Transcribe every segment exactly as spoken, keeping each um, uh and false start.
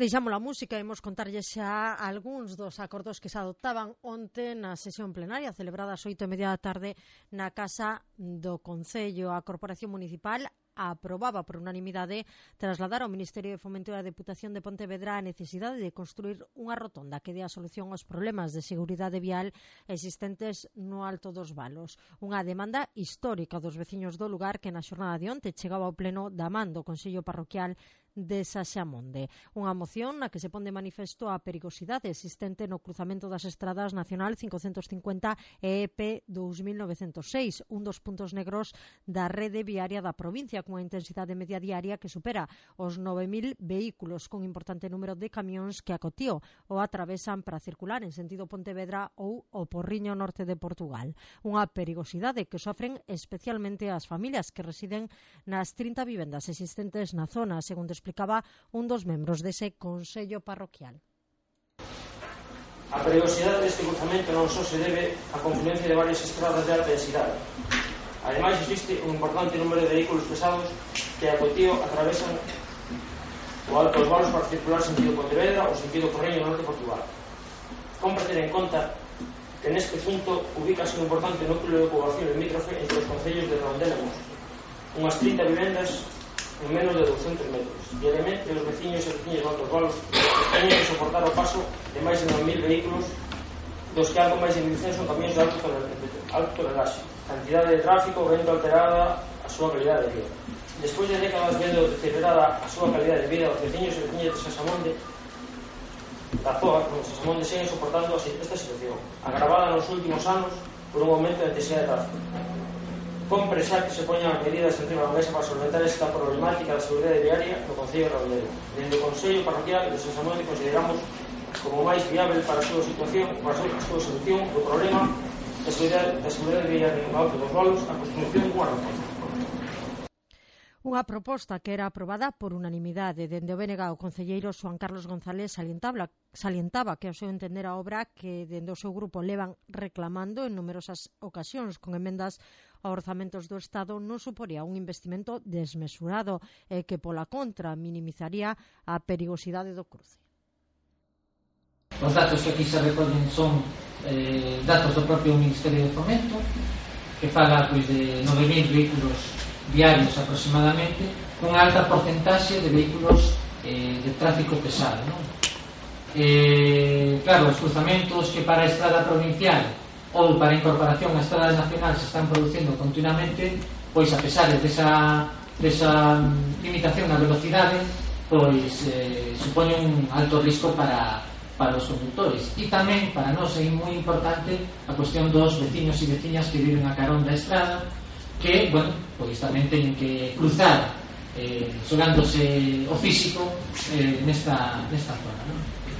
Deixamos a música e imos contarlles xa algúns dos acordos que se adoptaban onte na sesión plenaria celebrada ás oito e media da tarde na Casa do Concello. A Corporación Municipal aprobaba por unanimidade trasladar ao Ministerio de Fomento e a Deputación de Pontevedra a necesidade de construir unha rotonda que dé a solución aos problemas de seguridade vial existentes no Alto dos Valos. Unha demanda histórica dos veciños do lugar que na xornada de onte chegaba ao pleno da man do Consello Parroquial de Saxamonde. Unha moción na que se pon de manifesto a perigosidade existente no cruzamento das estradas Nacional cincocentos cincuenta e E P dous mil novecentos seis, un dos puntos negros da rede viaria da provincia, cunha intensidade media diaria que supera os nove mil vehículos, cun importante número de camións que acotío o atravesan para circular en sentido Pontevedra ou o Porriño norte de Portugal. Unha perigosidade que sofren especialmente as familias que residen nas trinta vivendas existentes na zona, segundo explicaba un dos membros dese Consello Parroquial. A perigosidade deste cruzamento non só se debe á confluencia de varias estradas de alta densidade. Ademais, existe un importante número de vehículos pesados que a cotío atravesan o Alto dos Valos para circular sentido Pontevedra ou sentido Porriño norte de Portugal. Compre ter en conta que neste punto ubícase un importante núcleo de poboación limítrofe entre os concellos de Redondela e Mos, unhas trinta vivendas en menos de douscentos metros. Diariamente, os veciños e veciñas do Alto dos Valos teñen que soportar o paso de máis de nove mil vehículos, dos que algo máis de mil cen son camións de alto, alto tonelaxe. Cantidade de tráfico vendo alterada a súa calidade de vida. Despois de décadas vendo deteriorada a súa calidade de vida, os veciños e veciñas de Saxamonde da Zoa, como Saxamonde, seguen soportando esta situación, agravada nos últimos anos por un aumento de intensidade de tráfico. Compre xa que se poñan medidas enriba da mesa para solventar esta problemática da seguridade viaria no Concello de Redondela. Dende o Consello Parroquial de Saxamonde consideramos como máis viável para a súa situación, para a súa solución do problema da seguridade, da seguridade viaria no Alto dos Valos a construción dunha rotonda. Unha proposta que era aprobada por unanimidade. Dende o B N G, o concelleiro Xoán Carlos González salientaba, salientaba que ao seu entender a obra que dende o seu grupo levan reclamando en numerosas ocasións con emendas a orzamentos do Estado non suporía un investimento desmesurado e que pola contra minimizaría a perigosidade do cruce. Os datos que aquí se recollen son eh, datos do propio Ministerio de Fomento, que fala pois, de nove mil vehículos diarios aproximadamente, cunha alta porcentaxe de vehículos eh, de tráfico pesado, non? Eh, claro, os cruzamentos que para a estrada provincial ou para a incorporación a estradas nacionais se están producindo continuamente, pois a pesar desa, desa limitación na velocidade, pois eh, supone un alto risco para, para os conductores. E tamén, para nós é moi importante a cuestión dos veciños e veciñas que viven a carón da estrada, que, bueno, pois tamén teñen que cruzar eh, xogándose o físico eh, nesta, nesta zona, non?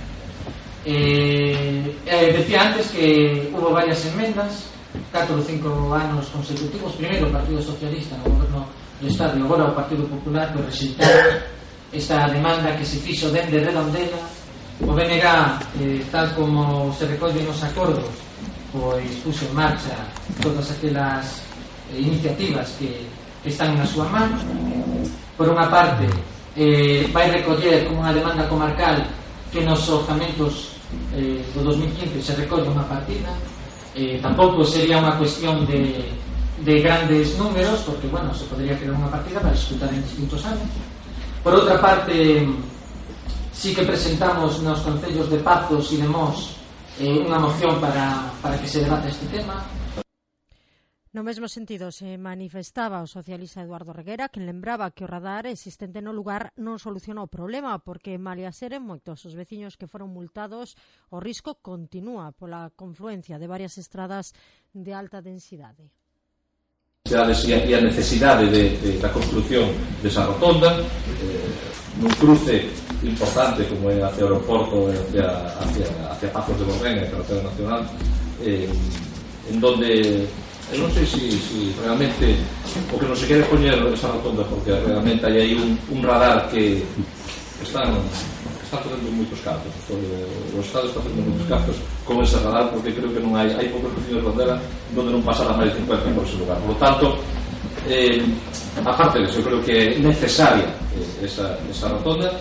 Eh, eh, decía antes que hubo varias enmendas, catro ou cinco anos consecutivos, primeiro o Partido Socialista no goberno do Estado e agora o Partido Popular, que rexeitaron esta demanda que se fixo dende Redondela. O B N G, eh, tal como se recollen os acordos, pois puxo en marcha todas aquelas eh, iniciativas que, que están na súa man. Por unha parte, eh, vai recoller como unha demanda comarcal que nos orzamentos eh, do dos mil quince se recolle unha partida. Eh, tampouco sería unha cuestión de, de grandes números, porque, bueno, se podría crear unha partida para executar en distintos anos. Por outra parte, sí que presentamos nos concellos de Pazos e de Mos eh, unha moción para, para que se debate este tema. No mesmo sentido, se manifestaba o socialista Eduardo Reguera, que lembraba que o radar existente no lugar non soluciona o problema, porque malia seren moitos os veciños que foron multados, o risco continúa pola confluencia de varias estradas de alta densidade. E a necesidade de, de, da construción desa rotonda, eh, nun cruce importante como é hacia o aeroporto e hacia, hacia, hacia Pazos de Borrén, a carretera nacional, eh, en donde eu non sei se si, si realmente o que non se quere poñer esa rotonda, porque realmente hai aí un, un radar que están, están facendo moitos cartos, o Estado está facendo moitos cartos con ese radar, porque creo que non hai hai poucos veciños de Rondela onde non pasará máis de cincuenta por ese lugar. Por lo tanto, eh, aparte de eso, eu creo que é necesaria eh, esa, esa rotonda,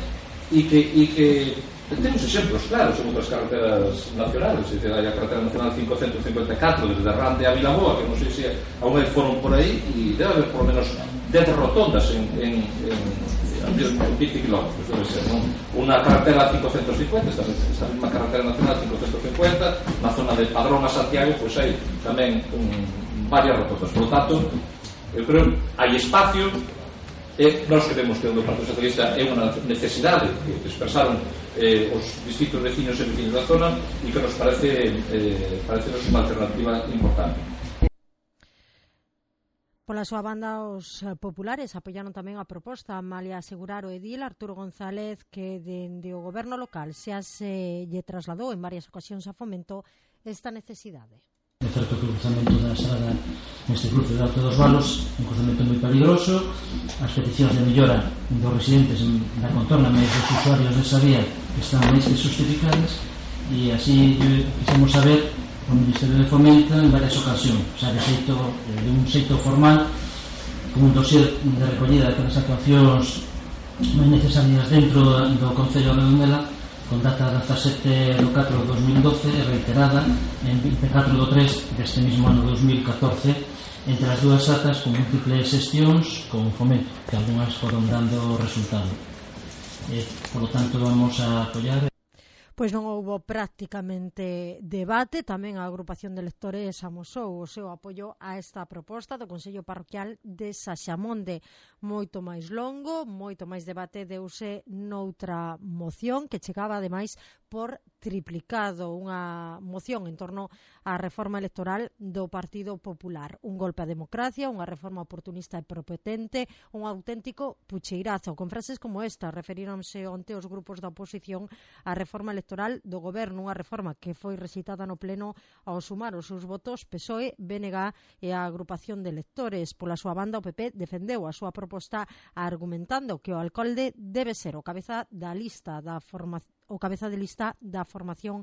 e que, e que temos exemplos claros en outras carreteras nacionales. É dicir, hai a carretera nacional quinhentos cincuenta e catro desde Rande a Vilaboa, que non sei se aún aí foron por aí, e debe haber por lo menos dez rotondas en, en, en, en veinte kilómetros, debe ser, non? Unha carretera quinhentos cincuenta, esta, esta mesma carretera nacional quinhentos cincuenta, na zona de Padrón a Santiago, pois hai tamén un, varias rotondas. Por lo tanto, eu creo que hai espacio. E nós creemos que o do Partido Socialista é unha necesidade que expresaron eh, os distintos vecinos e vecinos da zona e que nos parece eh, parece unha alternativa importante. Pola súa banda, os populares apoiaron tamén a proposta, malia asegurar o edil Arturo González que dende o goberno local xa se lle trasladou en varias ocasións a Fomento esta necesidade. É certo que o cruzamento da estrada neste cruce de Alto dos Valos é un cruzamento moi peligroso. As peticións de mellora dos residentes da contorna e dos usuarios desa vía están máis que justificadas, e así quisemos saber o Ministerio de Fomento en varias ocasións, xa de, xeito, de un xeito formal, como un dossier de recollida de as actuacións máis necesarias dentro do Concello de Redondela, con data dezasete de catro de dos mil doce, reiterada en vinte e catro de tres deste mesmo ano dos mil catorce, entre as dúas datas con múltiples xestións con Fomento, que algunhas foron dando resultado. E, por lo tanto, vamos a apoiar. Pois non houbo prácticamente debate. Tamén a agrupación de electores amosou o seu apoio a esta proposta do Consello Parroquial de Saxamonde. Moito máis longo, moito máis debate deuse noutra moción que chegaba ademais por triplicado, unha moción en torno á reforma electoral do Partido Popular. Un golpe á democracia, unha reforma oportunista e propotente, un auténtico pucheirazo. Con frases como esta referíronse onte os grupos da oposición á reforma electoral do goberno, unha reforma que foi recitada no pleno ao sumar os seus votos P S O E, B N G e a agrupación de electores. Pola súa banda, o P P defendeu a súa proposta argumentando que o alcalde debe ser o cabeza da lista da formación o cabeza de lista da formación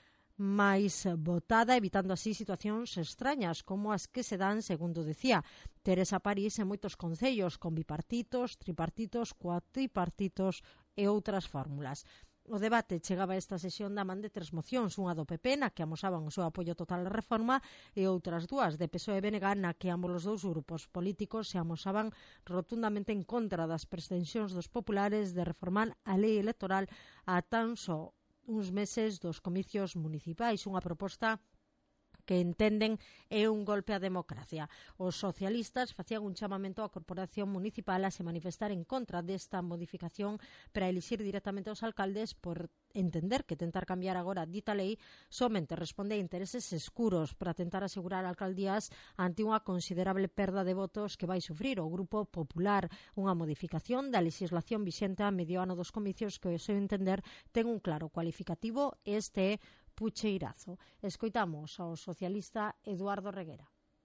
máis votada, evitando así situacións extrañas como as que se dan, segundo decía Teresa París, en moitos concellos con bipartitos, tripartitos, cuatripartitos e outras fórmulas. O debate chegaba a esta sesión da man de tres mocións, unha do P P na que amosaban o seu apoio total á reforma e outras dúas de P S O E e B N G na que ambos os dous grupos políticos se amosaban rotundamente en contra das pretensións dos populares de reformar a lei electoral a tan só uns meses dos comicios municipais, unha proposta que entenden é un golpe á democracia. Os socialistas facían un chamamento á corporación municipal a se manifestar en contra desta modificación para elixir directamente aos alcaldes, por entender que tentar cambiar agora dita lei somente responde a intereses escuros para tentar asegurar alcaldías ante unha considerable perda de votos que vai sufrir o Grupo Popular, unha modificación da legislación vixente a medio ano dos comicios que, ao seu entender, ten un claro cualificativo. Este é pucheirazo. Escoitamos ao socialista Eduardo Reguera.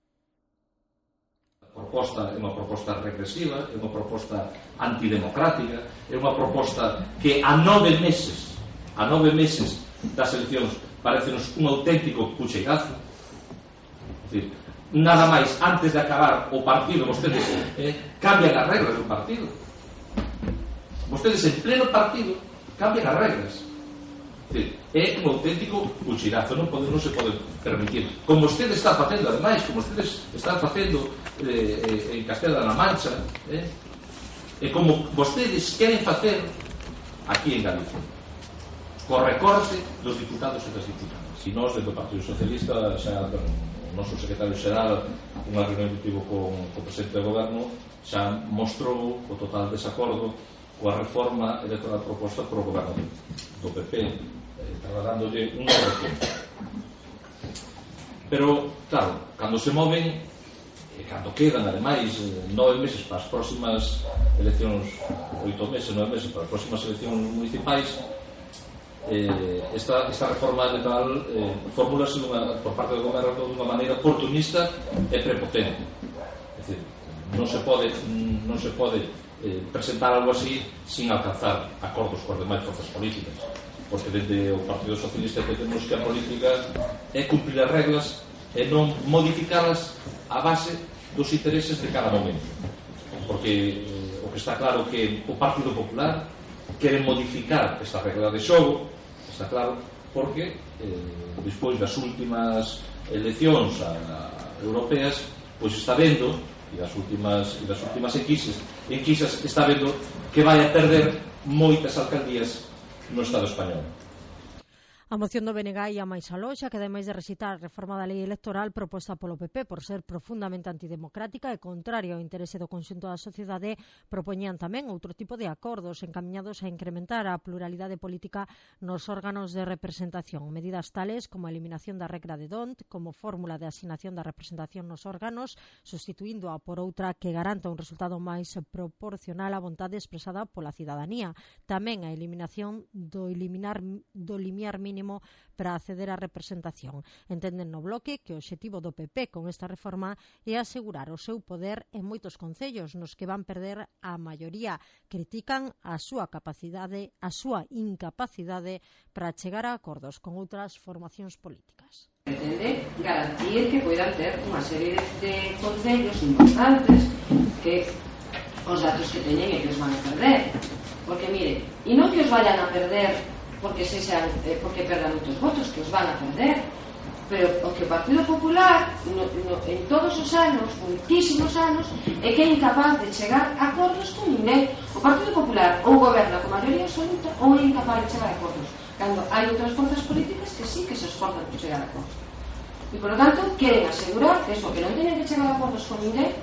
A proposta é unha proposta regresiva, é unha proposta antidemocrática, é unha proposta que a nove meses a nove meses das eleccións parecenos un auténtico pucheirazo. É dicir, nada máis antes de acabar o partido vostedes eh, cambian as regras do partido. Vostedes en pleno partido cambian as regras. É un auténtico puchirazo, non, pode, non se pode permitir, como usted está facendo ademais, como ustedes están facendo eh, eh, en Castela-La Mancha, eh, e como vostedes queren facer aquí en Galicia, co recorte dos diputados e das diputadas. Si nós, dentro do Partido Socialista, xa o noso secretario xeral, unha reunión que tivo con o presidente do goberno, xa mostrou o total desacordo coa reforma electoral proposta por o goberno do P P, trasladándolle unha reforma. Pero, claro, cando se moven, e cando quedan, ademais, nove meses para as próximas eleccións, oito meses, nove meses para as próximas eleccións municipais, eh, esta, esta reforma electoral eh, formúlase unha, por parte do goberno de unha maneira oportunista e prepotente. É dicir, non se pode, non se pode eh, presentar algo así sin alcanzar acordos coas demais forzas políticas, porque desde o Partido Socialista entendemos que a política é cumplir as reglas e non modificalas a base dos intereses de cada momento, porque eh, o que está claro que o Partido Popular queren modificar esta regla de xogo, está claro, porque eh, despois das últimas eleccións a, a europeas, pois está vendo, e das últimas, e das últimas enquisas, enquisas está vendo que vai a perder moitas alcaldías no Estado español. A moción do B N G ia máis aló, xa que ademais de recitar a reforma da lei electoral proposta polo P P por ser profundamente antidemocrática e contraria ao interese do conxunto da sociedade, propoñían tamén outro tipo de acordos encamiñados a incrementar a pluralidade política nos órganos de representación. Medidas tales como a eliminación da regra de D'Hondt como fórmula de asignación da representación nos órganos, sustituíndoa por outra que garanta un resultado máis proporcional á vontade expresada pola cidadanía. Tamén a eliminación do eliminar do limiar mínimo para acceder á representación. Entenden no bloque que o obxectivo do P P con esta reforma é asegurar o seu poder en moitos concellos nos que van perder a maioría. Critican a súa capacidade, a súa incapacidade para chegar a acordos con outras formacións políticas. Pretende garantir que poidan ter unha serie de concellos importantes que os datos que teñen e que os van a perder. Porque, mire, e non que os vayan a perder porque sexan, eh, porque perdan moitos votos, que os van a perder, pero o que o Partido Popular no, no, en todos os anos, moitísimos anos, é que é incapaz de chegar a acordos con ninguén. O Partido Popular ou goberna con maioría absoluta ou é incapaz de chegar a acordos, cando hai outras forzas políticas que sí que se esforzan por chegar a acordos. E, por lo tanto, queren asegurar que eso, que non teñen que chegar a acordos con ninguén,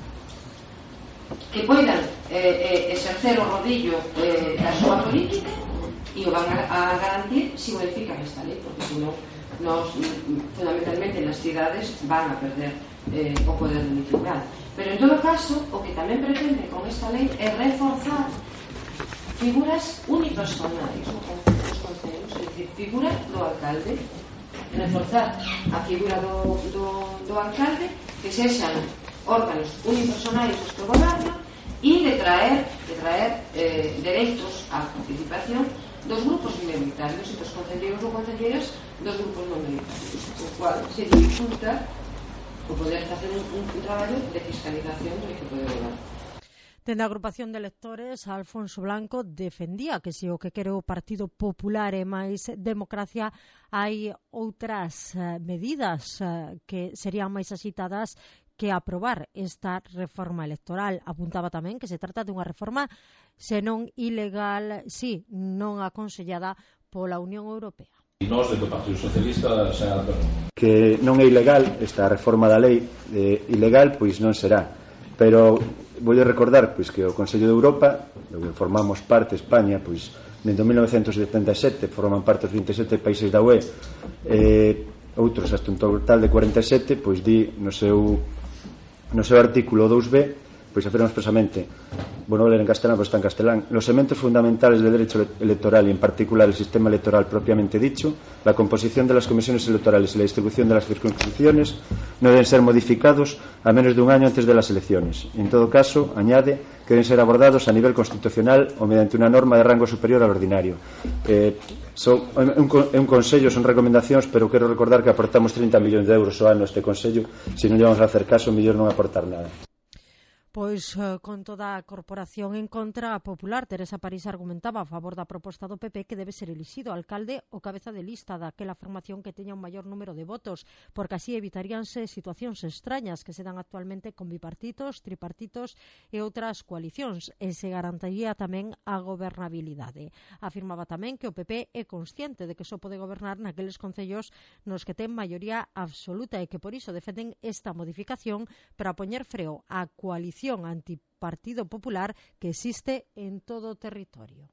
que poidan eh, eh, exercer o rodillo eh, a súa política, e o van a garantir si modifican esta lei, porque senón nos, fundamentalmente nas cidades van a perder eh, o poder municipal. Pero en todo caso, o que tamén pretende con esta lei é reforzar figuras unipersonais nos concellos, é dicir, figura do alcalde, reforzar a figura do, do, do alcalde, que sexan órganos unipersonais os que gobernan, e de traer, de traer eh, dereitos á participación dos grupos minoritarios e dos concelleiros ou concelleiras dos grupos non minoritarios, o cual se dificulta o poder facer un, un, un traballo de fiscalización do que pode levar. Dende a agrupación de electores, Alfonso Blanco defendía que se o que quere o Partido Popular é máis democracia, hai outras uh, medidas uh, que serían máis axitadas que aprobar esta reforma electoral. Apuntaba tamén que se trata dunha reforma senón ilegal, si, non aconsellada pola Unión Europea. E nós, do Partido Socialista, xa... Que non é ilegal esta reforma da lei, eh, ilegal, pois non será. Pero vou recordar pois, que o Consello de Europa, do que formamos parte, España, pois, dentro de mil novecentos setenta e sete, forman parte os vinte e sete países da U E, eh, outros hasta un total de cuarenta e sete, pois di no seu no seu artículo dous B, pois afirma expresamente, bueno, vou ler en castelán, pois está en castelán, los elementos fundamentales del derecho electoral y en particular el sistema electoral propiamente dicho, la composición de las comisiones electorales y la distribución de las circunscripciones no deben ser modificados a menos de un año antes de las elecciones. En todo caso, añade que deben ser abordados a nivel constitucional o mediante una norma de rango superior al ordinario. Eh, son, un, un consello, son recomendacións, pero quero recordar que aportamos trinta millóns de euros ao ano a este consello. Se non llevamos a hacer caso, mellor non aportar nada. Pois con toda a corporación en contra, a Popular Teresa París argumentaba a favor da proposta do P P que debe ser elixido alcalde ou cabeza de lista daquela formación que teña un maior número de votos, porque así evitaríanse situacións extrañas que se dan actualmente con bipartitos, tripartitos e outras coalicións, e se garantiría tamén a gobernabilidade. Afirmaba tamén que o P P é consciente de que só pode gobernar naqueles concellos nos que ten maioría absoluta e que por iso defenden esta modificación para poñer freo á coalición antipartido popular que existe en todo o territorio.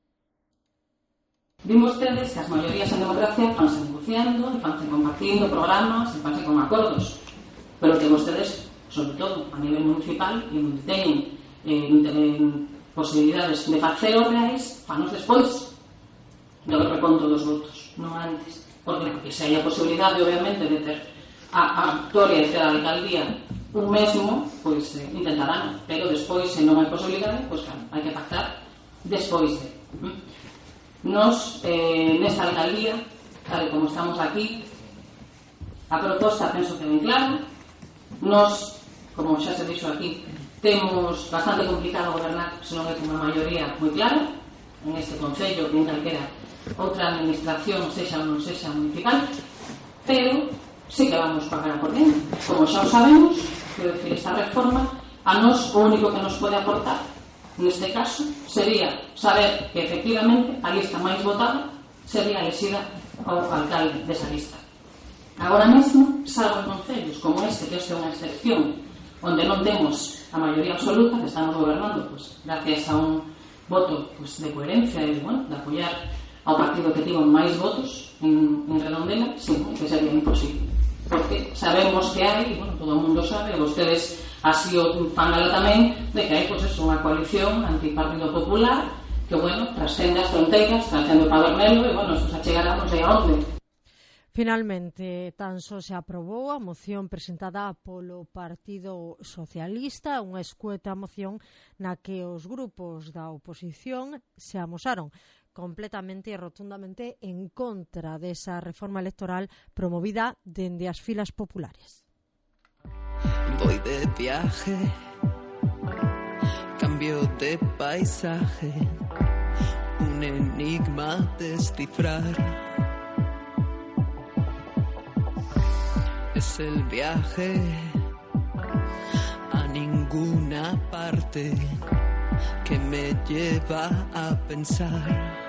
Vimos ustedes que as maiorías en democracia fanse negociando, fanse compartindo programas, fanse con acordos, pero que vostedes, sobre todo a nivel municipal, e onde teñen eh, posibilidades de facer os reais, fanos despois do reconto dos votos, non antes, porque, porque se hai a posibilidade, obviamente, de ter a, a victoria de ser a alcaldía un mesmo, pois eh, intentarán, pero despois, se non hai posibilidade, pois claro, hai que pactar despois de. Nos, eh, nesta alcaldía, tal como estamos aquí, a proposta penso que ben clara. Nos, como xa se dixo aquí, temos bastante complicado gobernar se non é con unha maioría moi clara, en este Concello e en calquera outra administración, sexa ou non sexa municipal, pero sí que vamos pagar a por dentro. Como xa o sabemos, quero dicir, esta reforma a nos o único que nos pode aportar neste caso sería saber que efectivamente a lista máis votada sería elexida ao alcalde desa lista. Agora mesmo, salvo en concellos como este, que este é unha excepción onde non temos a maioría absoluta, que estamos gobernando pues, gracias a un voto pues, de coherencia e bueno, de apoiar ao partido que tivo máis votos en, en Redondela, sí, que sería imposible, porque sabemos que hai, bueno, todo o mundo sabe, vostedes así o fangala tamén, de que hai pues, eso, unha coalición antipartido popular que, bueno, trascende as fronteiras, trascende o Padernelo e, bueno, eso se achegará non sei a onde. Finalmente, tan só se aprobou a moción presentada polo Partido Socialista, unha escueta moción na que os grupos da oposición se amosaron completamente e rotundamente en contra desa reforma electoral promovida dende as filas populares. Voy de viaje, cambio de paisaje, un enigma descifrar. Es el viaje a ninguna parte que me lleva a pensar.